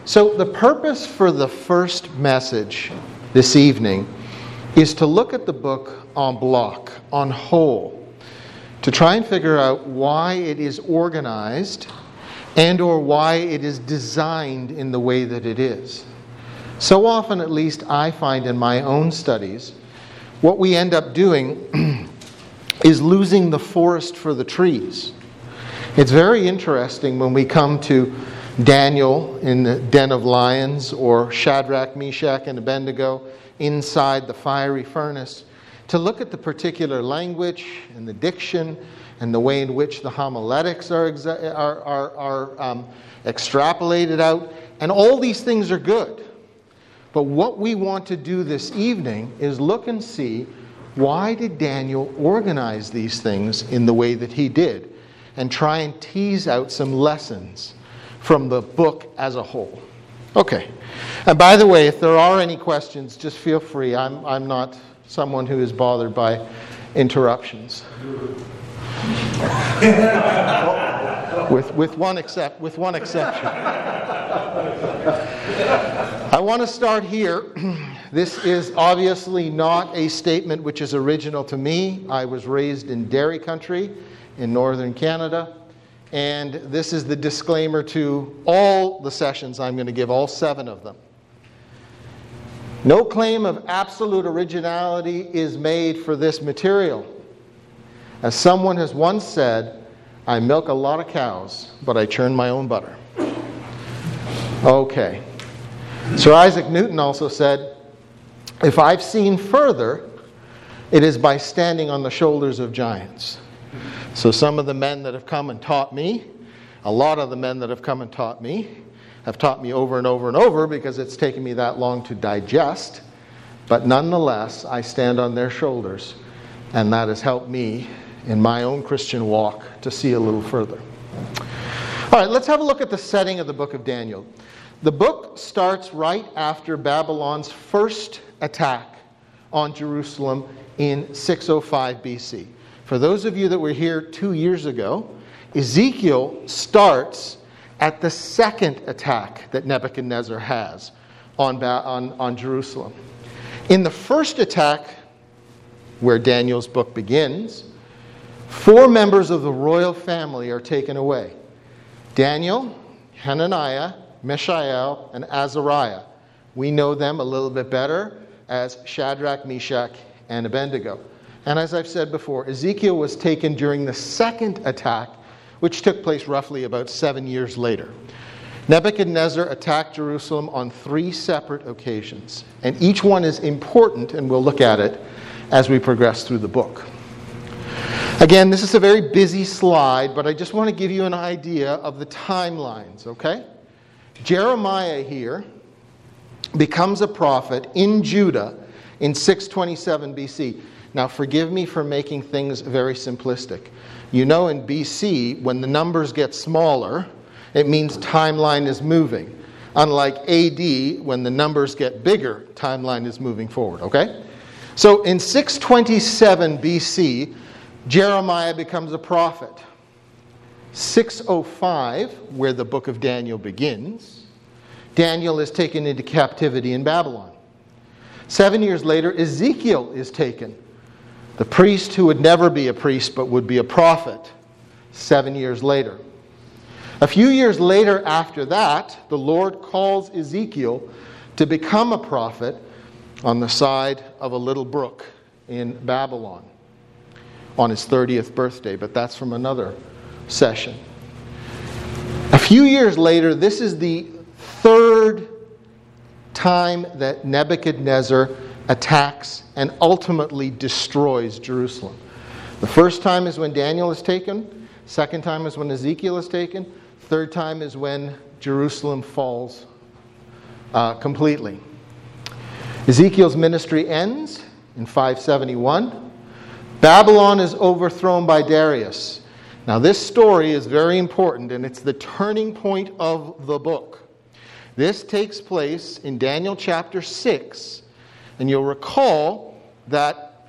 So the purpose for the first message this evening is to look at the book en bloc, on whole, to try and figure out why it is organized and or why it is designed in the way that it is. So often, at least I find in my own studies, what we end up doing is losing the forest for the trees. It's very interesting when we come to Daniel in the den of lions, or Shadrach, Meshach, and Abednego inside the fiery furnace, to look at the particular language and the diction and the way in which the homiletics are extrapolated out. And all these things are good. But what we want to do this evening is look and see, why did Daniel organize these things in the way that he did? And try and tease out some lessons from the book as a whole. Okay. And by the way, if there are any questions, just feel free. I'm not someone who is bothered by interruptions. with one exception. I want to start here. This is obviously not a statement which is original to me. I was raised in dairy country in northern Canada. And this is the disclaimer to all the sessions I'm going to give, all 7 of them. No claim of absolute originality is made for this material. As someone has once said, I milk a lot of cows, but I churn my own butter. Okay. Sir Isaac Newton also said, if I've seen further, it is by standing on the shoulders of giants. So some of the men that have come and taught me, a lot of the men that have come and taught me, have taught me over and over and over because it's taken me that long to digest. But nonetheless, I stand on their shoulders, and that has helped me in my own Christian walk to see a little further. All right, let's have a look at the setting of the book of Daniel. The book starts right after Babylon's first attack on Jerusalem in 605 BC. For those of you that were here 2 years ago, Ezekiel starts at the second attack that Nebuchadnezzar has on Jerusalem. In the first attack, where Daniel's book begins, 4 members of the royal family are taken away. Daniel, Hananiah, Mishael, and Azariah. We know them a little bit better as Shadrach, Meshach, and Abednego. And as I've said before, Ezekiel was taken during the second attack, which took place roughly about 7 years later. Nebuchadnezzar attacked Jerusalem on 3 separate occasions. And each one is important, and we'll look at it as we progress through the book. Again, this is a very busy slide, but I just want to give you an idea of the timelines, okay? Jeremiah here becomes a prophet in Judah in 627 BC. Now, forgive me for making things very simplistic. You know, in BC, when the numbers get smaller, it means timeline is moving. Unlike AD, when the numbers get bigger, timeline is moving forward, okay? So in 627 BC, Jeremiah becomes a prophet. 605, where the book of Daniel begins, Daniel is taken into captivity in Babylon. 7 years later, Ezekiel is taken. The priest who would never be a priest but would be a prophet 7 years later. A few years later after that, the Lord calls Ezekiel to become a prophet on the side of a little brook in Babylon on his 30th birthday, but that's from another session. A few years later, this is the 3rd time that Nebuchadnezzar attacks and ultimately destroys Jerusalem. The first time is when Daniel is taken. Second time is when Ezekiel is taken. Third time is when Jerusalem falls completely. Ezekiel's ministry ends in 571. Babylon is overthrown by Darius. Now this story is very important, and it's the turning point of the book. This takes place in Daniel chapter 6. And you'll recall that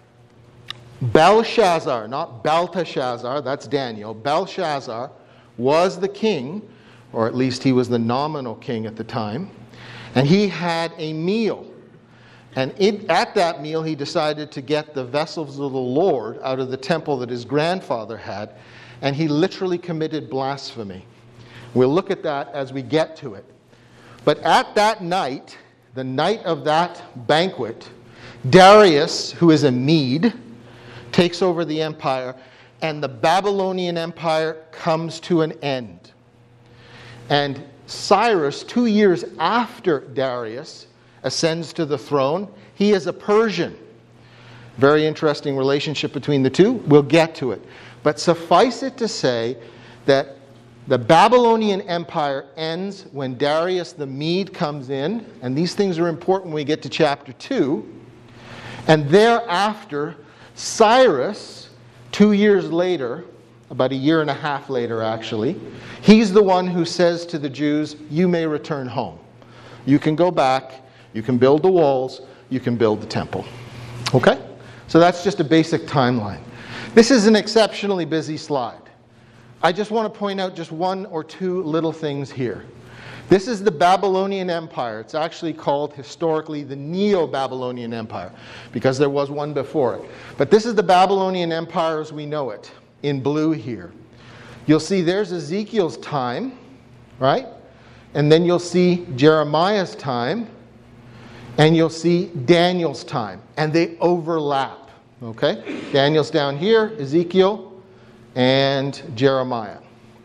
Belshazzar, not Belteshazzar, that's Daniel, Belshazzar was the king or at least he was the nominal king at the time. And he had a meal. And at that meal, he decided to get the vessels of the Lord out of the temple that his grandfather had. And he literally committed blasphemy. We'll look at that as we get to it. But at that night, the night of that banquet, Darius, who is a Mede, takes over the empire, and the Babylonian Empire comes to an end. And Cyrus, 2 years after Darius, ascends to the throne. He is a Persian. Very interesting relationship between the two. We'll get to it. But suffice it to say that the Babylonian Empire ends when Darius the Mede comes in, and these things are important when we get to chapter 2. And thereafter, Cyrus, 2 years later, about a year and a half later actually, he's the one who says to the Jews, you may return home. You can go back, you can build the walls, you can build the temple. Okay? So that's just a basic timeline. This is an exceptionally busy slide. I just want to point out just one or two little things here. This is the Babylonian Empire. It's actually called historically the Neo-Babylonian Empire because there was one before it. But this is the Babylonian Empire as we know it, in blue here. You'll see there's Ezekiel's time, right? And then you'll see Jeremiah's time, and you'll see Daniel's time. And they overlap, okay? Daniel's down here, Ezekiel, and Jeremiah.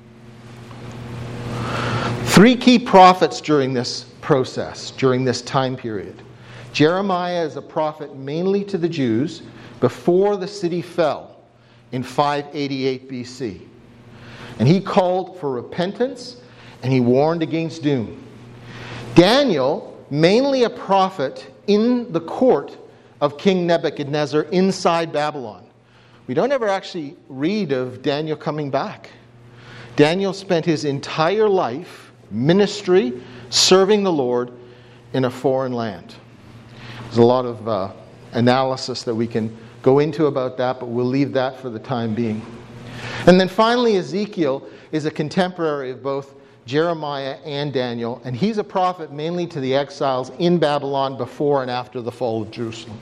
3 key prophets during this process, during this time period. Jeremiah is a prophet mainly to the Jews before the city fell in 588 BC. And he called for repentance and he warned against doom. Daniel, mainly a prophet in the court of King Nebuchadnezzar inside Babylon. We don't ever actually read of Daniel coming back. Daniel spent his entire life, ministry, serving the Lord in a foreign land. There's a lot of analysis that we can go into about that, but we'll leave that for the time being. And then finally, Ezekiel is a contemporary of both Jeremiah and Daniel, and he's a prophet mainly to the exiles in Babylon before and after the fall of Jerusalem.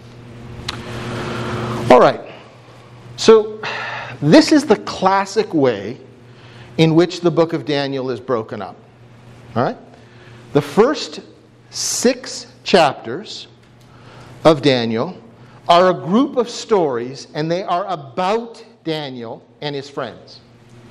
All right. So this is the classic way in which the book of Daniel is broken up. All right? The first 6 chapters of Daniel are a group of stories, and they are about Daniel and his friends.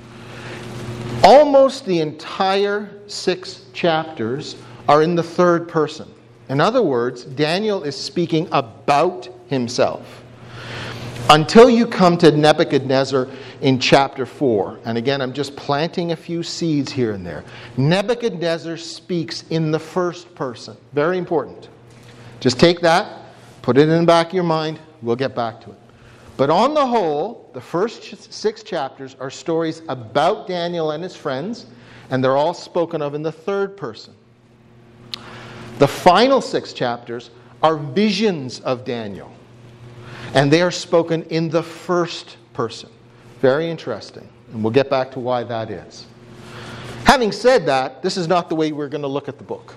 Almost the entire 6 chapters are in the third person. In other words, Daniel is speaking about himself. Until you come to Nebuchadnezzar in chapter 4. And again, I'm just planting a few seeds here and there. Nebuchadnezzar speaks in the first person. Very important. Just take that, put it in the back of your mind. We'll get back to it. But on the whole, the first 6 chapters are stories about Daniel and his friends, and they're all spoken of in the third person. The final 6 chapters are visions of Daniel, and they are spoken in the first person. Very interesting, and we'll get back to why that is. Having said that, this is not the way we're going to look at the book.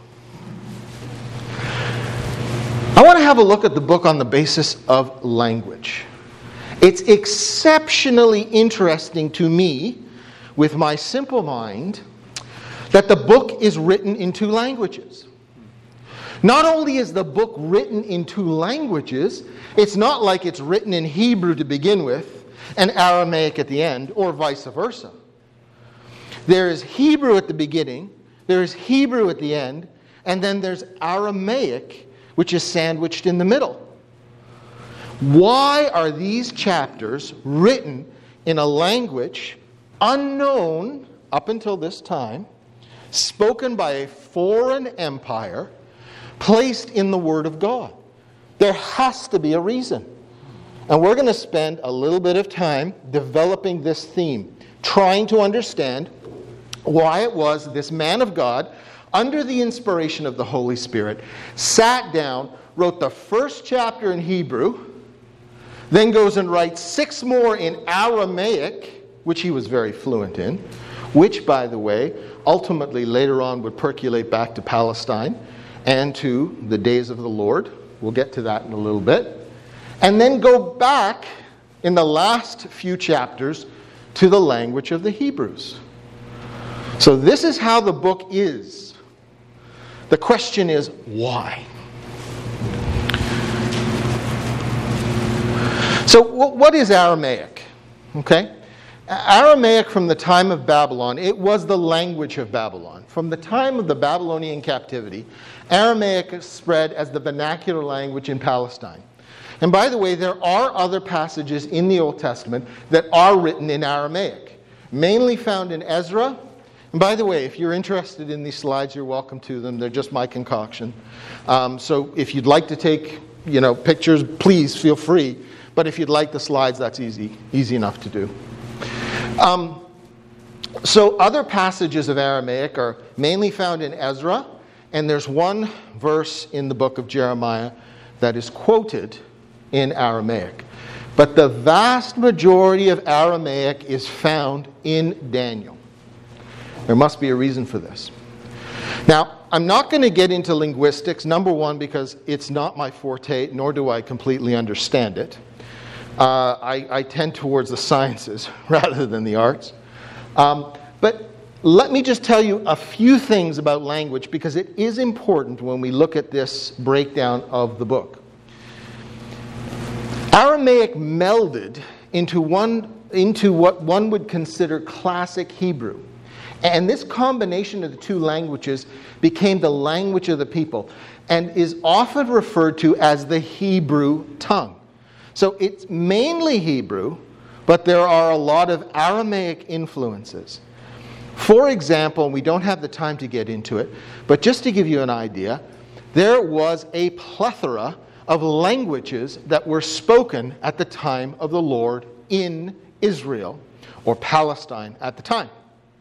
I want to have a look at the book on the basis of language. It's exceptionally interesting to me, with my simple mind, that the book is written in 2 languages. Not only is the book written in 2 languages, it's not like it's written in Hebrew to begin with and Aramaic at the end, or vice versa. There is Hebrew at the beginning, there is Hebrew at the end, and then there's Aramaic, which is sandwiched in the middle. Why are these chapters written in a language unknown up until this time, spoken by a foreign empire, placed in the Word of God? There has to be a reason. And we're going to spend a little bit of time developing this theme, trying to understand why it was this man of God, under the inspiration of the Holy Spirit, sat down, wrote the first chapter in Hebrew, then goes and writes 6 more in Aramaic, which he was very fluent in, which, by the way, ultimately later on would percolate back to Palestine and to the days of the Lord. We'll get to that in a little bit. And then go back in the last few chapters to the language of the Hebrews. So this is how the book is. The question is, why? So what is Aramaic? Okay? Aramaic from the time of Babylon, it was the language of Babylon. From the time of the Babylonian captivity, Aramaic spread as the vernacular language in Palestine. And by the way, there are other passages in the Old Testament that are written in Aramaic, mainly found in Ezra. And by the way, if you're interested in these slides, you're welcome to them. They're just my concoction. So if you'd like to take, pictures, please feel free. But if you'd like the slides, that's easy enough to do. So other passages of Aramaic are mainly found in Ezra, and there's one verse in the book of Jeremiah that is quoted in Aramaic. But the vast majority of Aramaic is found in Daniel. There must be a reason for this. Now, I'm not going to get into linguistics, number one, because it's not my forte, nor do I completely understand it. I tend towards the sciences rather than the arts. But let me just tell you a few things about language, because it is important when we look at this breakdown of the book. Aramaic melded into what one would consider classic Hebrew. And this combination of the two languages became the language of the people and is often referred to as the Hebrew tongue. So it's mainly Hebrew, but there are a lot of Aramaic influences. For example, we don't have the time to get into it, but just to give you an idea, there was a plethora of languages that were spoken at the time of the Lord in Israel, or Palestine at the time.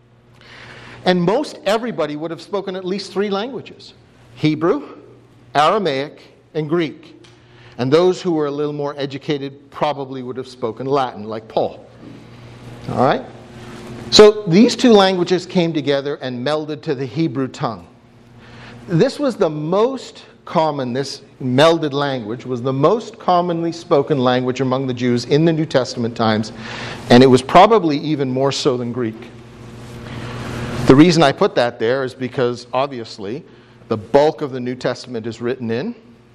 And most everybody would have spoken at least 3 languages: Hebrew, Aramaic, and Greek. And those who were a little more educated probably would have spoken Latin, like Paul. All right? So these 2 languages came together and melded to the Hebrew tongue. This was the most common, this melded language was the most commonly spoken language among the Jews in the New Testament times, and it was probably even more so than Greek. The reason I put that there is because, obviously, the bulk of the New Testament is written in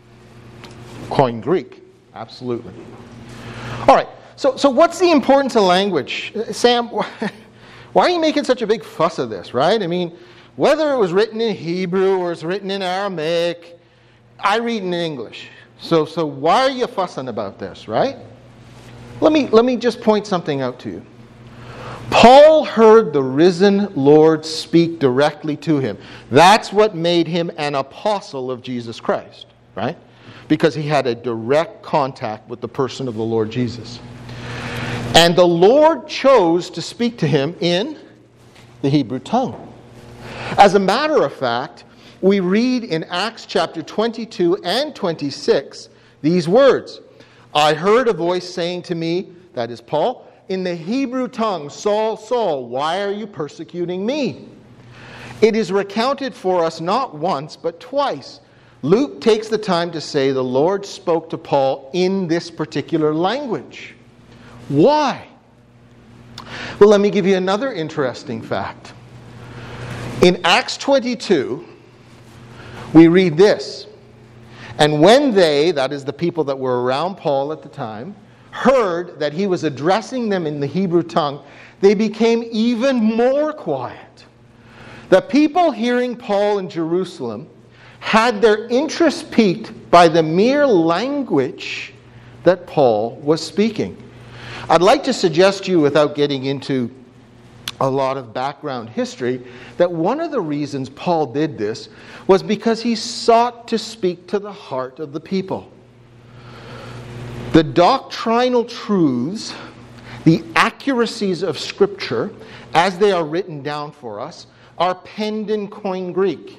Koine Greek. Absolutely. All right, so what's the importance of language? Sam, why are you making such a big fuss of this, right? I mean, whether it was written in Hebrew or it's written in Aramaic, I read in English. So why are you fussing about this, right? Let me just point something out to you. Paul heard the risen Lord speak directly to him. That's what made him an apostle of Jesus Christ, right? Because he had a direct contact with the person of the Lord Jesus. And the Lord chose to speak to him in the Hebrew tongue. As a matter of fact, we read in Acts chapter 22 and 26 these words: I heard a voice saying to me, that is Paul, in the Hebrew tongue, Saul, Saul, why are you persecuting me? It is recounted for us not once, but twice. Luke takes the time to say the Lord spoke to Paul in this particular language. Why? Well, let me give you another interesting fact. In Acts 22, we read this: and when they, that is the people that were around Paul at the time, heard that he was addressing them in the Hebrew tongue, they became even more quiet. The people hearing Paul in Jerusalem had their interest piqued by the mere language that Paul was speaking. I'd like to suggest to you, without getting into a lot of background history, that one of the reasons Paul did this was because he sought to speak to the heart of the people. The doctrinal truths, the accuracies of Scripture, as they are written down for us, are penned in Koine Greek.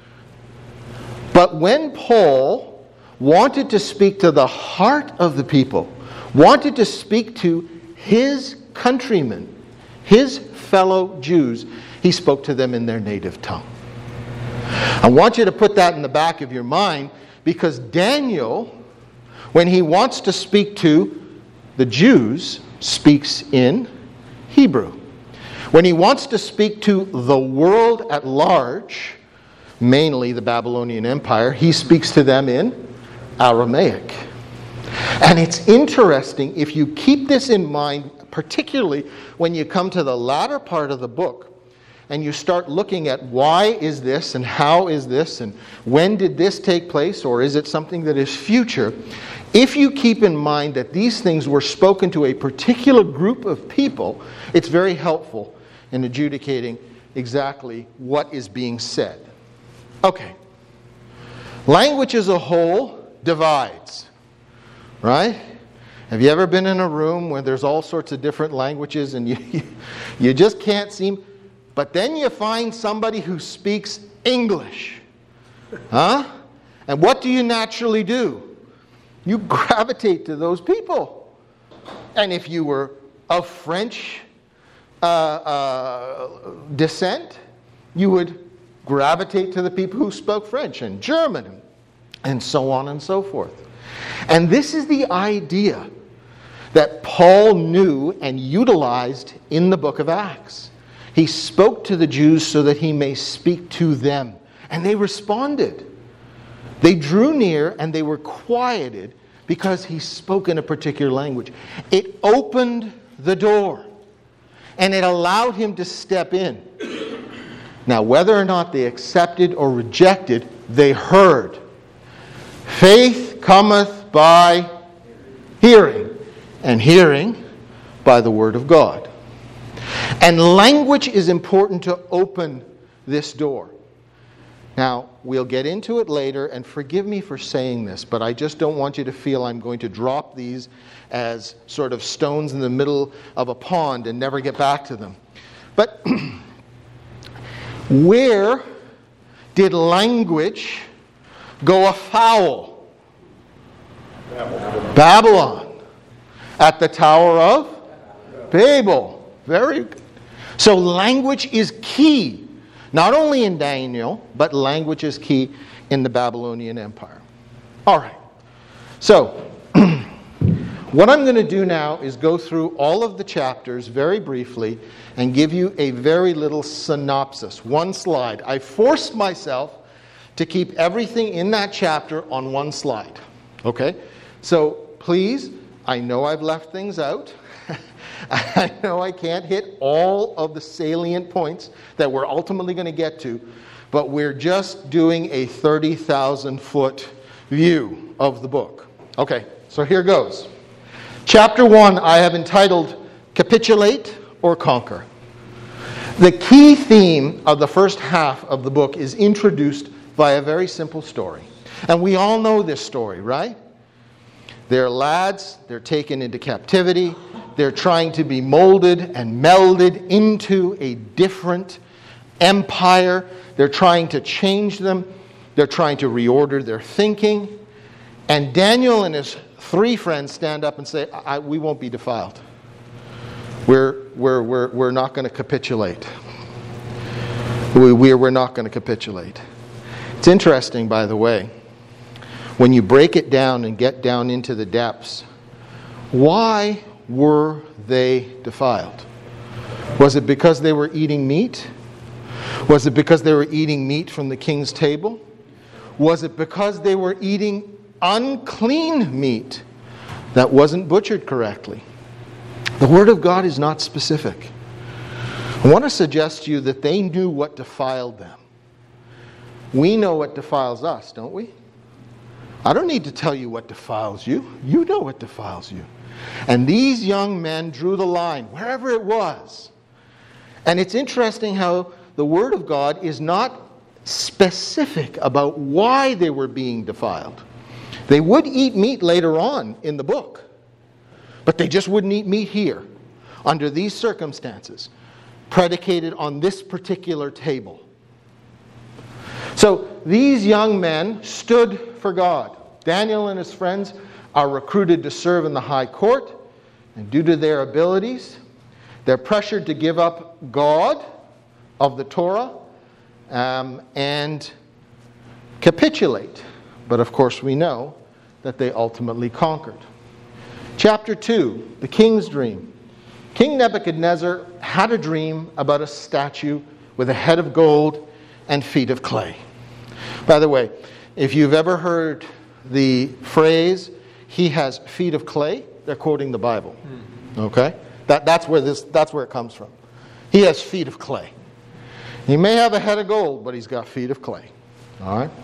But when Paul wanted to speak to the heart of the people, wanted to speak to his countrymen, his fellow Jews, he spoke to them in their native tongue. I want you to put that in the back of your mind, because Daniel, when he wants to speak to the Jews, speaks in Hebrew. When he wants to speak to the world at large, mainly the Babylonian Empire, he speaks to them in Aramaic. And it's interesting, if you keep this in mind, particularly when you come to the latter part of the book, and you start looking at why is this, and how is this, and when did this take place, or is it something that is future? If you keep in mind that these things were spoken to a particular group of people, it's very helpful in adjudicating exactly what is being said. Okay. Language as a whole divides, right? Have you ever been in a room where there's all sorts of different languages and you just can't seem... But then you find somebody who speaks English. Huh? And what do you naturally do? You gravitate to those people. And if you were of French descent, you would gravitate to the people who spoke French and German and so on and so forth. And this is the idea that Paul knew and utilized in the book of Acts. He spoke to the Jews so that he may speak to them. And they responded. They drew near and they were quieted because he spoke in a particular language. It opened the door and it allowed him to step in. Now, whether or not they accepted or rejected, they heard. Faith cometh by hearing, and hearing by the word of God. And language is important to open this door. Now, we'll get into it later, and forgive me for saying this, but I just don't want you to feel I'm going to drop these as sort of stones in the middle of a pond and never get back to them. But where did language go afoul? Babylon. At the Tower of Babel. Very good. So language is key, not only in Daniel, but language is key in the Babylonian Empire. All right. So what I'm going to do now is go through all of the chapters very briefly and give you a very little synopsis, one slide. I forced myself to keep everything in that chapter on one slide. Okay? So please, I know I've left things out. I know I can't hit all of the salient points that we're ultimately going to get to, but we're just doing a 30,000-foot view of the book. Okay, so here goes. Chapter 1 I have entitled Capitulate or Conquer. The key theme of the first half of the book is introduced by a very simple story. And we all know this story, right? They're lads, they're taken into captivity, they're trying to be molded and melded into a different empire. They're trying to change them. They're trying to reorder their thinking. And Daniel and his three friends stand up and say, we won't be defiled. We're not going to capitulate. We're not going to capitulate. It's interesting, by the way, when you break it down and get down into the depths, why were they defiled? Was it because they were eating meat? Was it because they were eating meat from the king's table? Was it because they were eating unclean meat that wasn't butchered correctly? The Word of God is not specific. I want to suggest to you that they knew what defiled them. We know what defiles us, don't we? I don't need to tell you what defiles you. You know what defiles you. And these young men drew the line, wherever it was. And it's interesting how the Word of God is not specific about why they were being defiled. They would eat meat later on in the book, but they just wouldn't eat meat here, under these circumstances, predicated on this particular table. So these young men stood for God. Daniel and his friends are recruited to serve in the high court, and due to their abilities, They're pressured to give up God of the Torah and capitulate. But of course we know that they ultimately conquered. Chapter 2, the king's dream. King Nebuchadnezzar had a dream about a statue with a head of gold and feet of clay. By the way, if you've ever heard the phrase, he has feet of clay, they're quoting the Bible. Okay? That's where it comes from. He has feet of clay. He may have a head of gold, but he's got feet of clay. All right?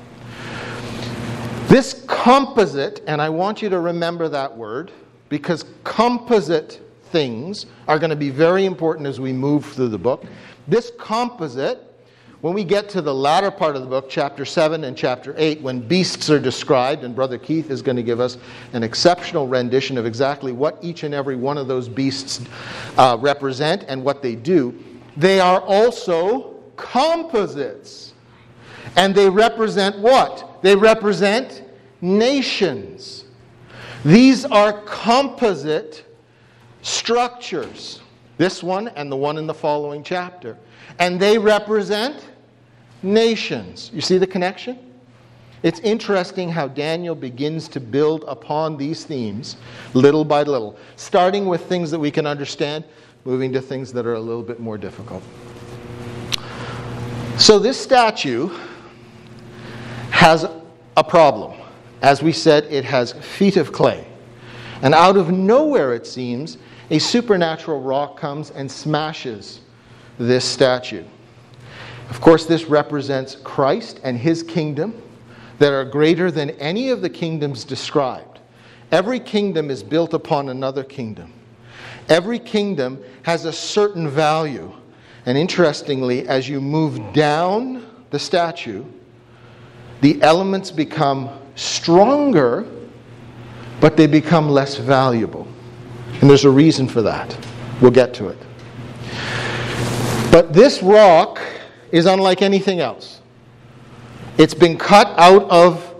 This composite, and I want you to remember that word, because composite things are going to be very important as we move through the book. This composite, when we get to the latter part of the book, chapter 7 and chapter 8, when beasts are described, and Brother Keith is going to give us an exceptional rendition of exactly what each and every one of those beasts represent and what they do, they are also composites. And they represent what? They represent nations. These are composite structures. This one and the one in the following chapter. And they represent nations. You see the connection? It's interesting how Daniel begins to build upon these themes little by little, starting with things that we can understand, moving to things that are a little bit more difficult. So this statue has a problem. As we said, it has feet of clay. And out of nowhere, it seems, a supernatural rock comes and smashes this statue. Of course, this represents Christ and his kingdom that are greater than any of the kingdoms described. Every kingdom is built upon another kingdom. Every kingdom has a certain value. And interestingly, as you move down the statue, the elements become stronger, but they become less valuable. And there's a reason for that. We'll get to it. But this rock is unlike anything else. It's been cut out of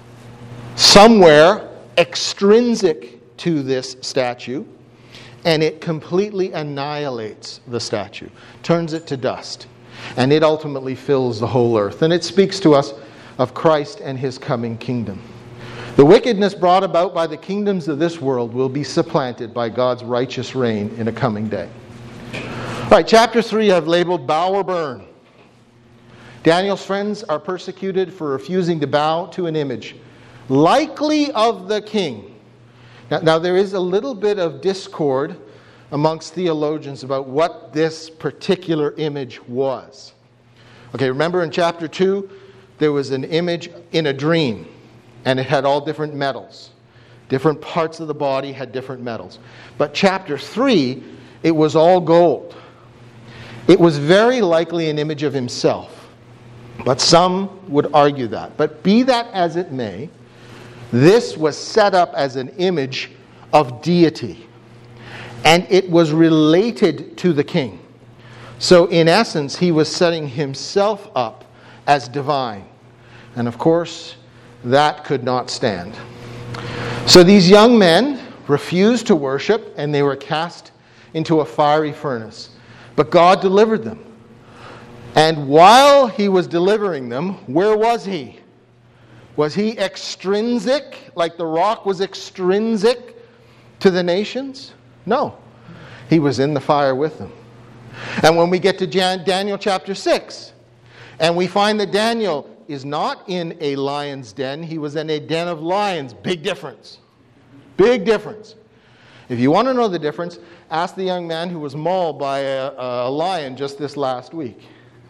somewhere extrinsic to this statue, and it completely annihilates the statue, turns it to dust, and it ultimately fills the whole earth. And it speaks to us of Christ and his coming kingdom. The wickedness brought about by the kingdoms of this world will be supplanted by God's righteous reign in a coming day. All right, chapter 3 I've labeled Bow or Burn. Daniel's friends are persecuted for refusing to bow to an image, likely of the king. Now there is a little bit of discord amongst theologians about what this particular image was. Okay, remember in chapter 2, there was an image in a dream, and it had all different metals. Different parts of the body had different metals. But chapter 3, it was all gold. It was very likely an image of himself. But some would argue that. But be that as it may, this was set up as an image of deity. And it was related to the king. So in essence, he was setting himself up as divine. And of course, that could not stand. So these young men refused to worship, and they were cast into a fiery furnace. But God delivered them. And while he was delivering them, where was he? Was he extrinsic, like the rock was extrinsic to the nations? No. He was in the fire with them. And when we get to Daniel chapter 6, and we find that Daniel is not in a lion's den, he was in a den of lions. Big difference. Big difference. If you want to know the difference, ask the young man who was mauled by a lion just this last week.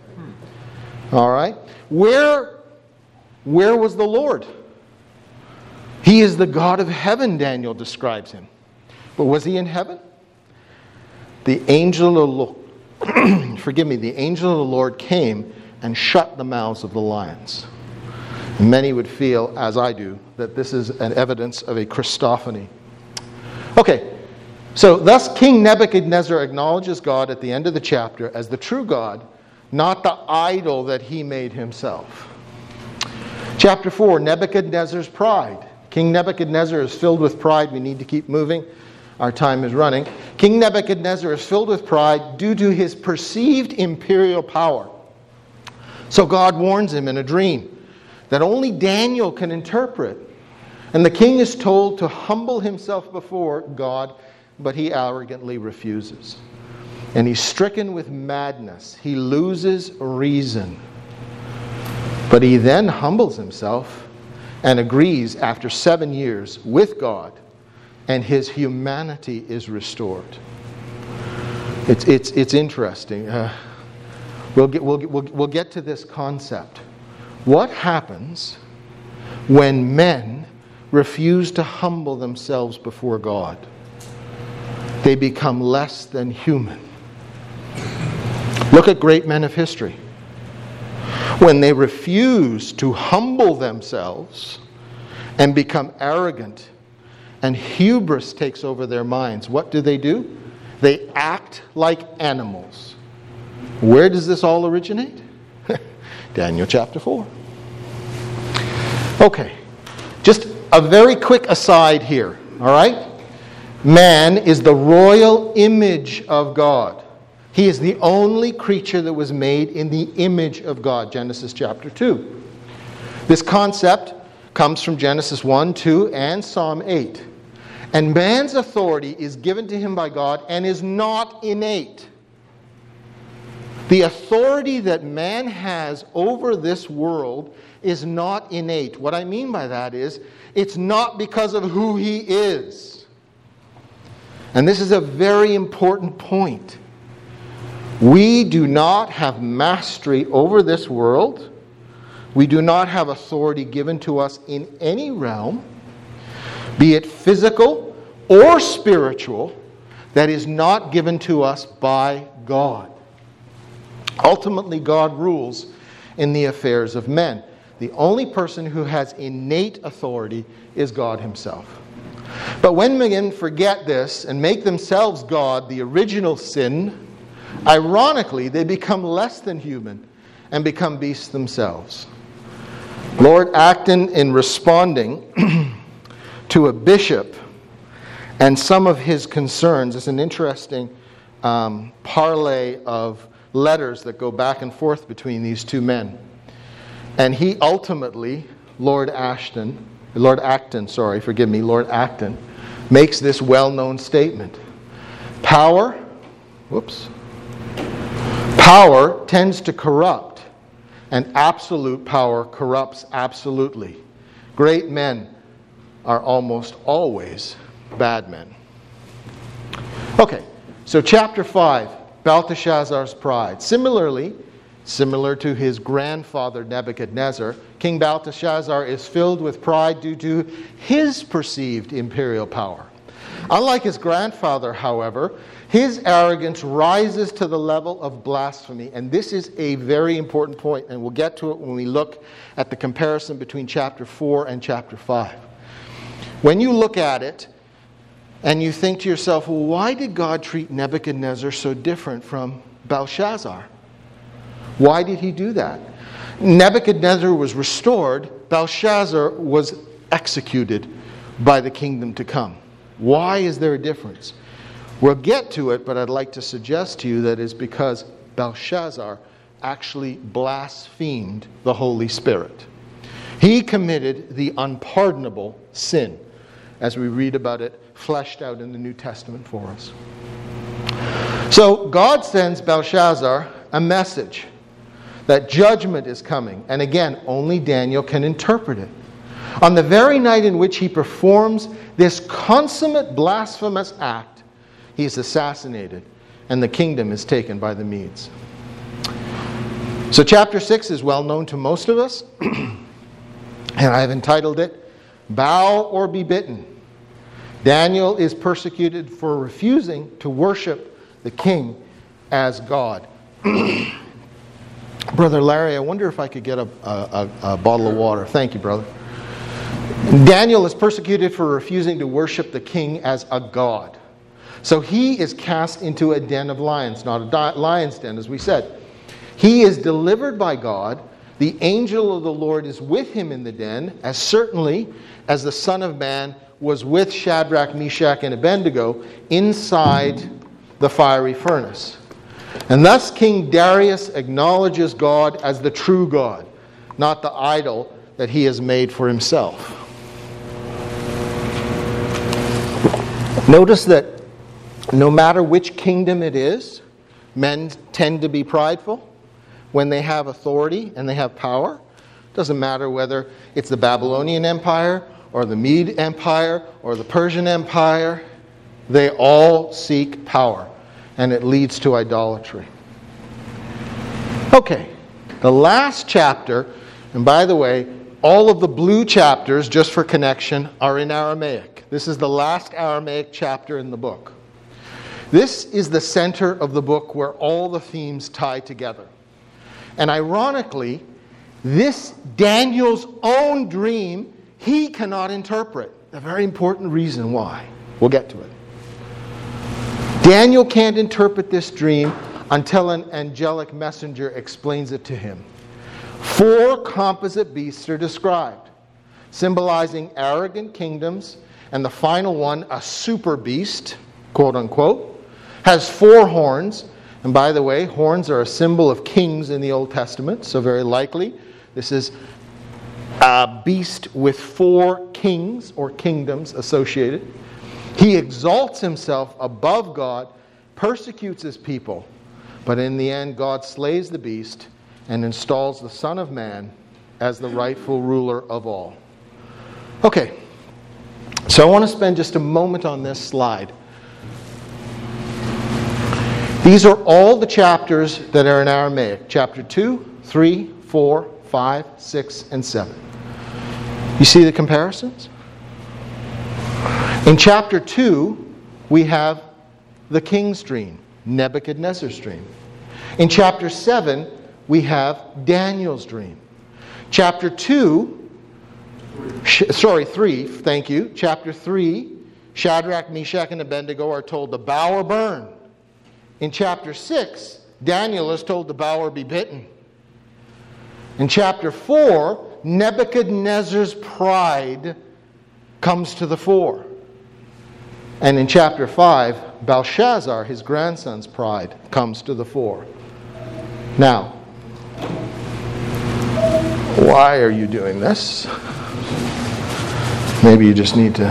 All right? Where was the Lord? He is the God of heaven, Daniel describes him. But was he in heaven? The angel of the Lord, the angel of the Lord came and shut the mouths of the lions. Many would feel, as I do, that this is an evidence of a Christophany. Okay, so thus King Nebuchadnezzar acknowledges God at the end of the chapter as the true God, not the idol that he made himself. Chapter 4, Nebuchadnezzar's pride. King Nebuchadnezzar is filled with pride. We need to keep moving. Our time is running. King Nebuchadnezzar is filled with pride due to his perceived imperial power. So God warns him in a dream that only Daniel can interpret. And the king is told to humble himself before God, but he arrogantly refuses. And he's stricken with madness. He loses reason. But he then humbles himself and agrees after 7 years with God, and his humanity is restored. It's interesting. We'll get to this concept. What happens when men refuse to humble themselves before God? They become less than human. Look at great men of history. When they refuse to humble themselves and become arrogant and hubris takes over their minds, what do? They act like animals. Where does this all originate? Daniel chapter 4. Okay, just a very quick aside here, all right? Man is the royal image of God. He is the only creature that was made in the image of God, Genesis chapter 2. This concept comes from Genesis 1, 2, and Psalm 8. And man's authority is given to him by God and is not innate. The authority that man has over this world is not innate. What I mean by that is, it's not because of who he is. And this is a very important point. We do not have mastery over this world. We do not have authority given to us in any realm, be it physical or spiritual, that is not given to us by God. Ultimately, God rules in the affairs of men. The only person who has innate authority is God himself. But when men forget this and make themselves God, the original sin, ironically, they become less than human and become beasts themselves. Lord Acton, in responding to a bishop and some of his concerns, is an interesting parlay of letters that go back and forth between these two men. And he ultimately, Lord Acton, makes this well-known statement. Power tends to corrupt, and absolute power corrupts absolutely. Great men are almost always bad men. Okay, so chapter 5, Belteshazzar's pride. Similar to his grandfather Nebuchadnezzar, King Belteshazzar is filled with pride due to his perceived imperial power. Unlike his grandfather, however, his arrogance rises to the level of blasphemy. And this is a very important point, and we'll get to it when we look at the comparison between chapter 4 and chapter 5. When you look at it, and you think to yourself, well, why did God treat Nebuchadnezzar so different from Belshazzar? Why did he do that? Nebuchadnezzar was restored. Belshazzar was executed by the kingdom to come. Why is there a difference? We'll get to it, but I'd like to suggest to you that it's because Belshazzar actually blasphemed the Holy Spirit. He committed the unpardonable sin, as we read about it fleshed out in the New Testament for us. So God sends Belshazzar a message that judgment is coming. And again, only Daniel can interpret it. On the very night in which he performs this consummate blasphemous act, he is assassinated, and the kingdom is taken by the Medes. So chapter 6 is well known to most of us, and I've entitled it, Bow or Be Bitten. Daniel is persecuted for refusing to worship the king as God. Brother Larry, I wonder if I could get a bottle of water. Thank you, brother. Daniel is persecuted for refusing to worship the king as a god. So he is cast into a den of lions, not a lion's den, as we said. He is delivered by God the angel of the Lord is with him in the den, as certainly as the Son of Man was with Shadrach, Meshach, and Abednego inside the fiery furnace. And thus King Darius acknowledges God as the true God, not the idol that he has made for himself. Notice that no matter which kingdom it is, men tend to be prideful when they have authority and they have power. It doesn't matter whether it's the Babylonian Empire or the Mede Empire or the Persian Empire. They all seek power, and it leads to idolatry. Okay, the last chapter, and by the way, all of the blue chapters, just for connection, are in Aramaic. This is the last Aramaic chapter in the book. This is the center of the book where all the themes tie together. And ironically, this Daniel's own dream, he cannot interpret. A very important reason why. We'll get to it. Daniel can't interpret this dream until an angelic messenger explains it to him. 4 composite beasts are described, symbolizing arrogant kingdoms, and the final one, a super beast, quote unquote, has 4 horns. And by the way, horns are a symbol of kings in the Old Testament, so very likely this is a beast with 4 kings or kingdoms associated. He exalts himself above God, persecutes his people, but in the end God slays the beast and installs the Son of Man as the rightful ruler of all. Okay, so I want to spend just a moment on this slide. These are all the chapters that are in Aramaic. Chapter 2, 3, 4, 5, 6, and 7. You see the comparisons? In chapter 2, we have the king's dream, Nebuchadnezzar's dream. In chapter 7, we have Daniel's dream. Chapter 3, thank you. Chapter 3, Shadrach, Meshach, and Abednego are told to bow or burn. In chapter 6, Daniel is told to bow or be bitten. In chapter 4, Nebuchadnezzar's pride comes to the fore. And in chapter 5, Belshazzar, his grandson's pride, comes to the fore. Now, why are you doing this? Maybe you just need to...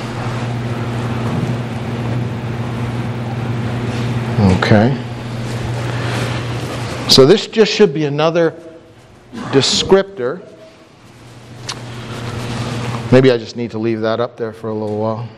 Okay. So this just should be another descriptor. Maybe I just need to leave that up there for a little while.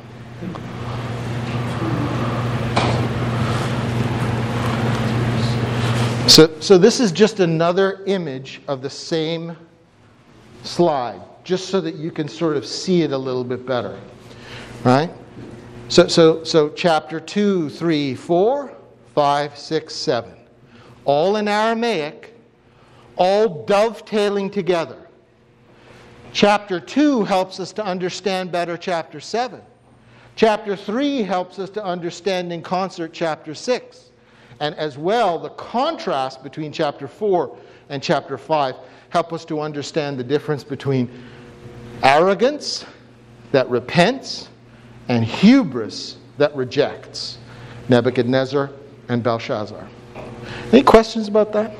So this is just another image of the same slide, just so that you can sort of see it a little bit better. Right? So chapter 2, 3, 4, 5, 6, 7. All in Aramaic, all dovetailing together. Chapter 2 helps us to understand better chapter 7. Chapter 3 helps us to understand in concert chapter 6. And as well, the contrast between chapter 4 and chapter 5 help us to understand the difference between arrogance that repents and hubris that rejects. Nebuchadnezzar and Belshazzar. Any questions about that?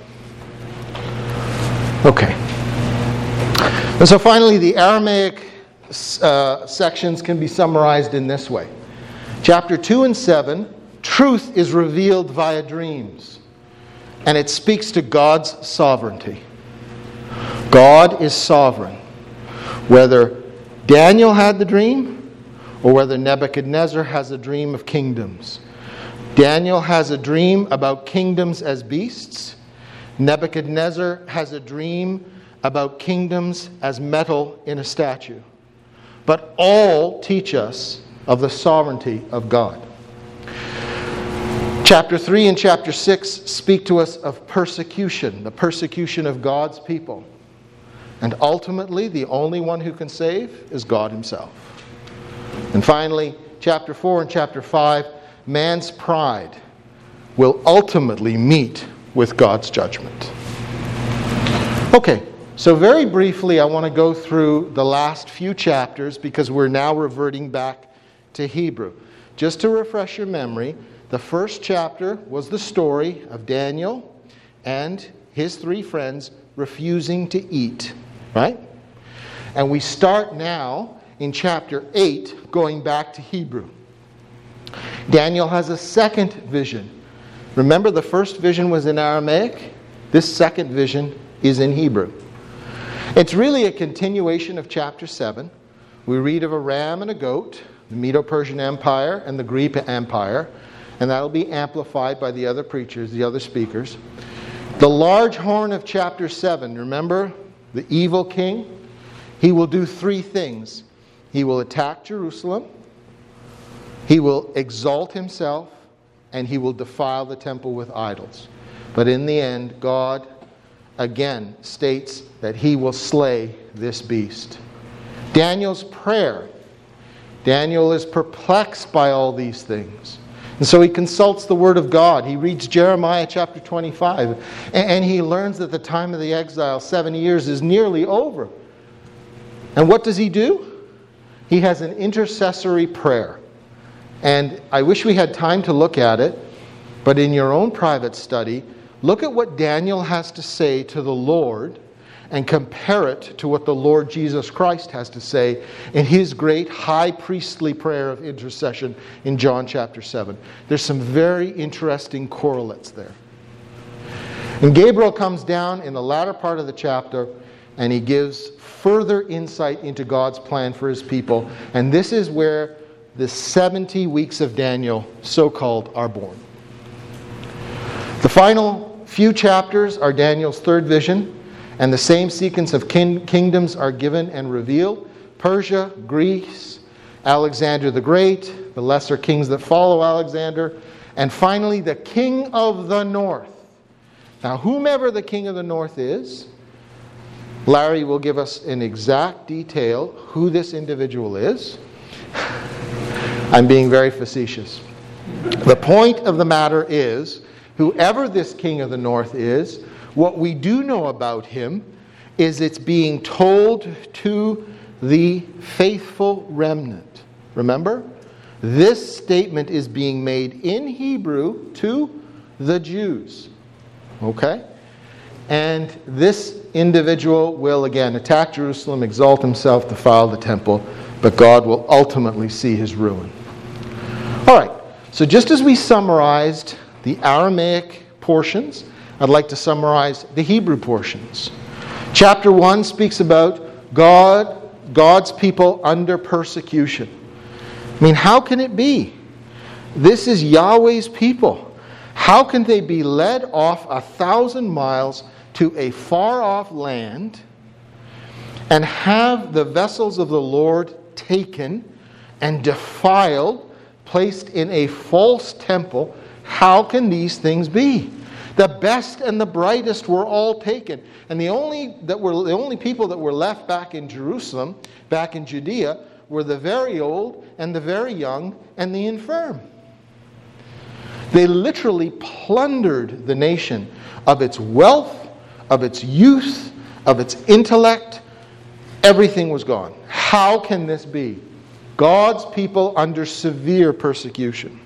Okay. And so finally, the Aramaic sections can be summarized in this way. Chapter 2 and 7, truth is revealed via dreams, and it speaks to God's sovereignty. God is sovereign. Whether Daniel had the dream or whether Nebuchadnezzar has a dream of kingdoms. Daniel has a dream about kingdoms as beasts. Nebuchadnezzar has a dream about kingdoms as metal in a statue. But all teach us of the sovereignty of God. Chapter 3 and chapter 6 speak to us of persecution, the persecution of God's people. And ultimately, the only one who can save is God himself. And finally, chapter 4 and chapter 5, man's pride will ultimately meet with God's judgment. Okay, So very briefly, I want to go through the last few chapters because we're now reverting back to Hebrew. Just to refresh your memory, the first chapter was the story of Daniel and his 3 friends refusing to eat, right? And we start now in chapter 8, going back to Hebrew. Daniel has a second vision. Remember, the first vision was in Aramaic. This second vision is in Hebrew. It's really a continuation of chapter 7. We read of a ram and a goat, the Medo-Persian Empire and the Greek Empire, and that'll be amplified by the other preachers, the other speakers. The large horn of chapter 7, remember the evil king? He will do 3 things. He will attack Jerusalem, he will exalt himself, and he will defile the temple with idols. But in the end, God again states that he will slay this beast. Daniel's prayer. Daniel is perplexed by all these things. And so he consults the Word of God. He reads Jeremiah chapter 25. And he learns that the time of the exile, 70 years, is nearly over. And what does he do? He has an intercessory prayer. And I wish we had time to look at it. But in your own private study, look at what Daniel has to say to the Lord and compare it to what the Lord Jesus Christ has to say in his great high priestly prayer of intercession in John chapter 7. There's some very interesting correlates there. And Gabriel comes down in the latter part of the chapter and he gives further insight into God's plan for his people. And this is where the 70 weeks of Daniel, so-called, are born. The final few chapters are Daniel's third vision. And the same sequence of kingdoms are given and revealed. Persia, Greece, Alexander the Great, the lesser kings that follow Alexander, and finally the king of the north. Now, whomever the king of the north is, Larry will give us in exact detail who this individual is. I'm being very facetious. The point of the matter is, whoever this king of the north is, what we do know about him is it's being told to the faithful remnant. Remember? This statement is being made in Hebrew to the Jews. Okay? And this individual will again attack Jerusalem, exalt himself, defile the temple, but God will ultimately see his ruin. All right. So just as we summarized the Aramaic portions, I'd like to summarize the Hebrew portions. Chapter 1 speaks about God's people under persecution. I mean, how can it be? This is Yahweh's people. How can they be led off 1,000 miles to a far-off land and have the vessels of the Lord taken and defiled, placed in a false temple? How can these things be? The best and the brightest were all taken. And the only people that were left back in Jerusalem, back in Judea, were the very old and the very young and the infirm. They literally plundered the nation of its wealth, of its youth, of its intellect. Everything was gone. How can this be? God's people under severe persecution.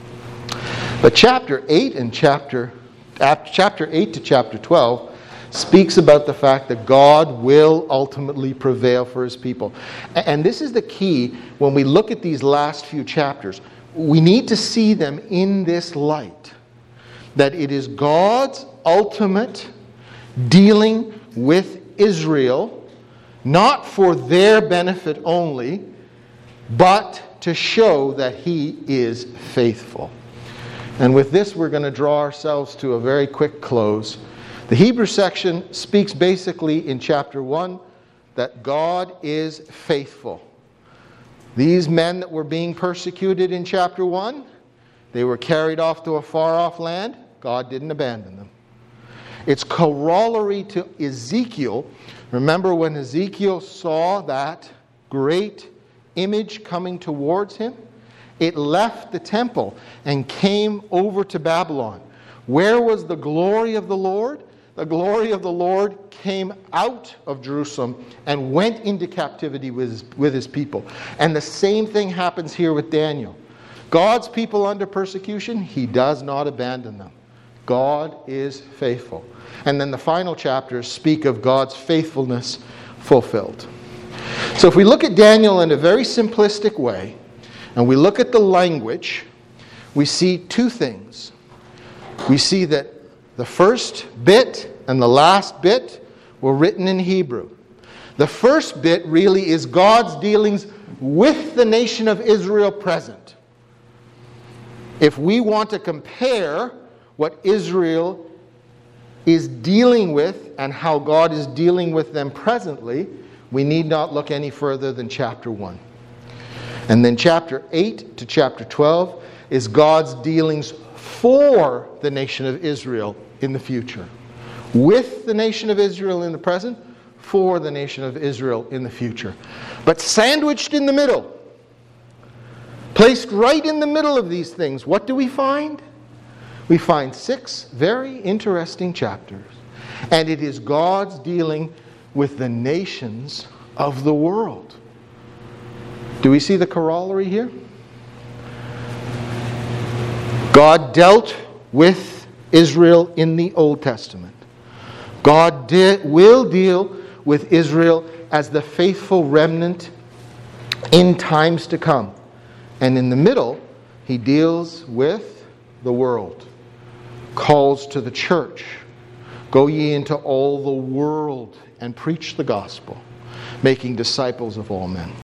But chapter 8 and chapter 8 to chapter 12 speaks about the fact that God will ultimately prevail for his people. And this is the key when we look at these last few chapters. We need to see them in this light. That it is God's ultimate dealing with Israel, not for their benefit only, but to show that he is faithful. And with this, we're going to draw ourselves to a very quick close. The Hebrew section speaks basically in chapter 1 that God is faithful. These men that were being persecuted in chapter 1, they were carried off to a far-off land. God didn't abandon them. It's corollary to Ezekiel. Remember when Ezekiel saw that great image coming towards him? It left the temple and came over to Babylon. Where was the glory of the Lord? the glory of the Lord came out of Jerusalem and went into captivity with his people. And the same thing happens here with Daniel. God's people under persecution, he does not abandon them. God is faithful. And then the final chapters speak of God's faithfulness fulfilled. So if we look at Daniel in a very simplistic way, and we look at the language, we see two things. We see that the first bit and the last bit were written in Hebrew. The first bit really is God's dealings with the nation of Israel present. If we want to compare what Israel is dealing with and how God is dealing with them presently, we need not look any further than chapter 1. And then chapter 8 to chapter 12 is God's dealings for the nation of Israel in the future. With the nation of Israel in the present, for the nation of Israel in the future. But sandwiched in the middle, placed right in the middle of these things, what do we find? We find 6 very interesting chapters. And it is God's dealing with the nations of the world. Do we see the corollary here? God dealt with Israel in the Old Testament. God will deal with Israel as the faithful remnant in times to come. And in the middle, he deals with the world. Calls to the church. Go ye into all the world and preach the gospel, making disciples of all men.